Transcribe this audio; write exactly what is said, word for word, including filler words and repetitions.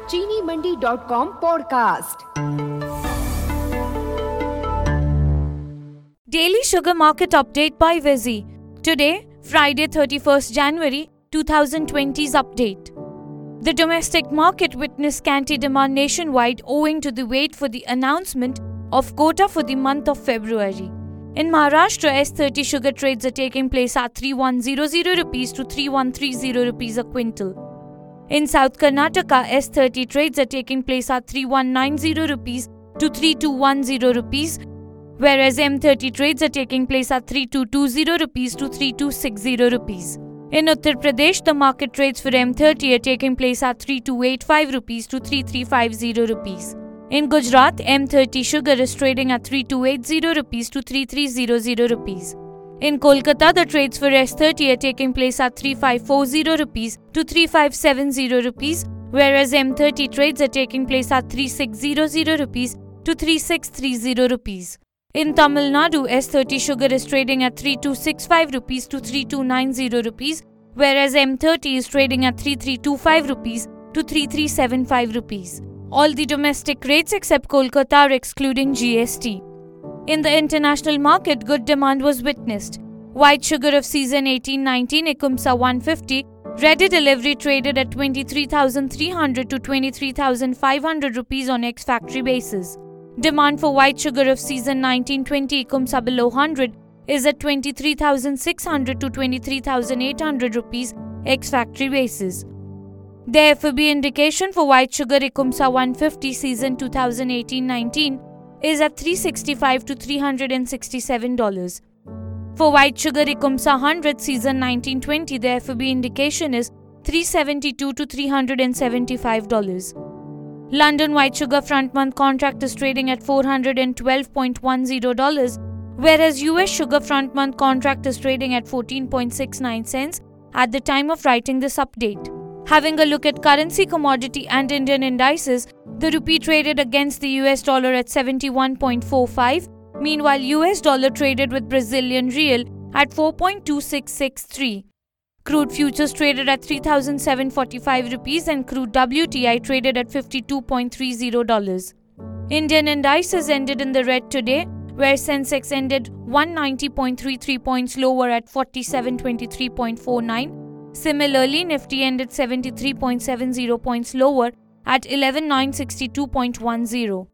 चीनी Mandi dot com podcast. Daily Sugar Market Update by Vizzy. Today, Friday thirty-first January twenty twenty's update. The domestic market witnessed scanty demand nationwide owing to the wait for the announcement of quota for the month of February. In Maharashtra, S thirty sugar trades are taking place at thirty-one hundred rupees to thirty-one thirty rupees a quintal. In South Karnataka, S thirty trades are taking place at thirty-one ninety rupees to thirty-two ten rupees, whereas M thirty trades are taking place at thirty-two twenty rupees to thirty-two sixty rupees. In Uttar Pradesh, the market trades for M thirty are taking place at thirty-two eighty-five rupees to thirty-three fifty rupees. In Gujarat, M thirty sugar is trading at thirty-two eighty rupees to thirty-three hundred rupees. In Kolkata, the trades for S thirty are taking place at thirty-five forty rupees to thirty-five seventy rupees, whereas M thirty trades are taking place at thirty-six hundred rupees to thirty-six thirty rupees. In Tamil Nadu, S thirty sugar is trading at thirty-two sixty-five rupees to thirty-two ninety rupees, whereas M thirty is trading at thirty-three twenty-five rupees to thirty-three seventy-five rupees. All the domestic rates except Kolkata are excluding G S T. In the international market, good demand was witnessed. White sugar of season eighteen nineteen Ekumsa one fifty ready delivery traded at twenty-three thousand three hundred to twenty-three thousand five hundred rupees on ex-factory basis. Demand for white sugar of season nineteen twenty Ekumsa below one hundred is at twenty-three thousand six hundred to twenty-three thousand eight hundred rupees ex-factory basis. The F O B indication for white sugar Ekumsa one fifty season twenty eighteen nineteen is at three hundred sixty-five to three hundred sixty-seven dollars. For white sugar Ekumsa one hundred season nineteen twenty, the F O B indication is three hundred seventy-two to three hundred seventy-five dollars. London white sugar front month contract is trading at four hundred twelve point one zero dollars, whereas U S sugar front month contract is trading at fourteen point six nine cents at the time of writing this update. Having a look at currency, commodity and Indian indices, the rupee traded against the U S dollar at seventy-one point four five. Meanwhile, U S dollar traded with Brazilian real at four point two six six three. Crude futures traded at three thousand seven hundred forty-five rupees and crude W T I traded at fifty-two point three zero dollars. Indian indices ended in the red today, where Sensex ended one hundred ninety point three three points lower at forty-seven twenty-three point four nine. Similarly, Nifty ended seventy-three point seven zero points lower at eleven thousand nine hundred sixty-two point one zero.